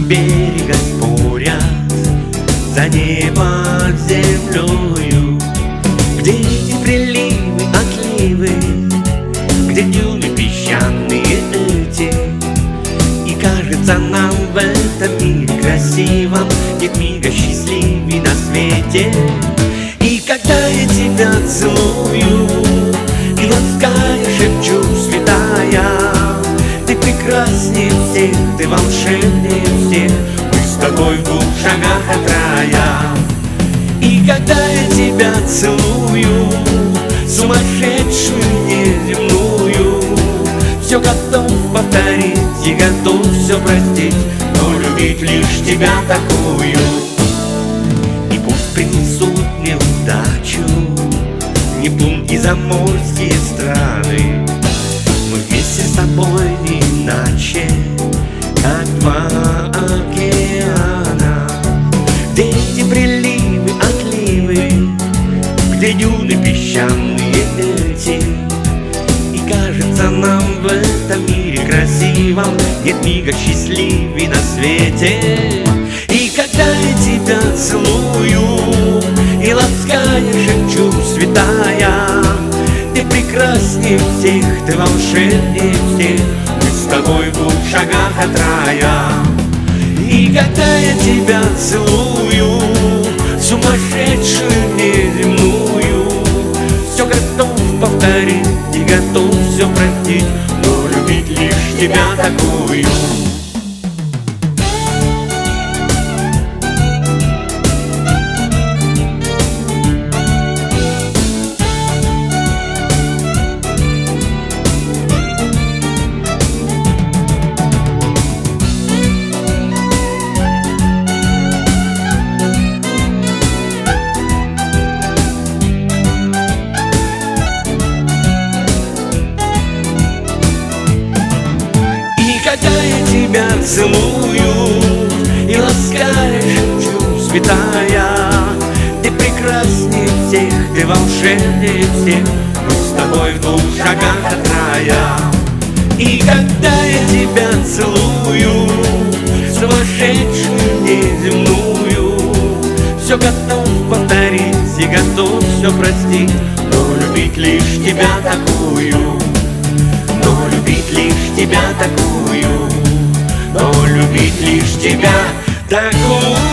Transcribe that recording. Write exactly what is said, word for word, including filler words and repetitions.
берега спорят за небо землею, где эти приливы, отливы, где дюны песчаные эти. И кажется нам в этом мире красивом нет мига счастливей на свете. И когда я тебя целую и ласкаю, шепчу, святая, ты прекраснее всех, ты волшебнее всех, мы с тобой в двух шагах от рая. И когда я тебя целую, сумасшедшую неземную, все готов повторить и готов все простить, но любить лишь тебя такую. И пусть принесут мне удачу Нептун и заморские страны, мы вместе с тобой не иначе, как два океана. Где эти приливы, отливы, где дюны песчаные эти. И кажется нам в этом мире красивом нет мига счастливей на свете. И когда я тебя целую и ласкаю, шепчу, святая, ты прекраснее всех, ты волшебнее всех, мы с тобой в двух шагах от рая. И когда я тебя целую, сумасшедшую неземную, все готов повторить и готов все простить, но любить лишь тебя такую. Когда я тебя целую и ласкаю, шепчу, святая, ты прекраснее всех, ты волшебнее всех, мы с тобой в двух шагах от рая. И когда я тебя целую, сумасшедшую неземную, все готов повторить и готов все простить, но любить лишь тебя такую. Но любить лишь тебя такую, но любить лишь тебя такую.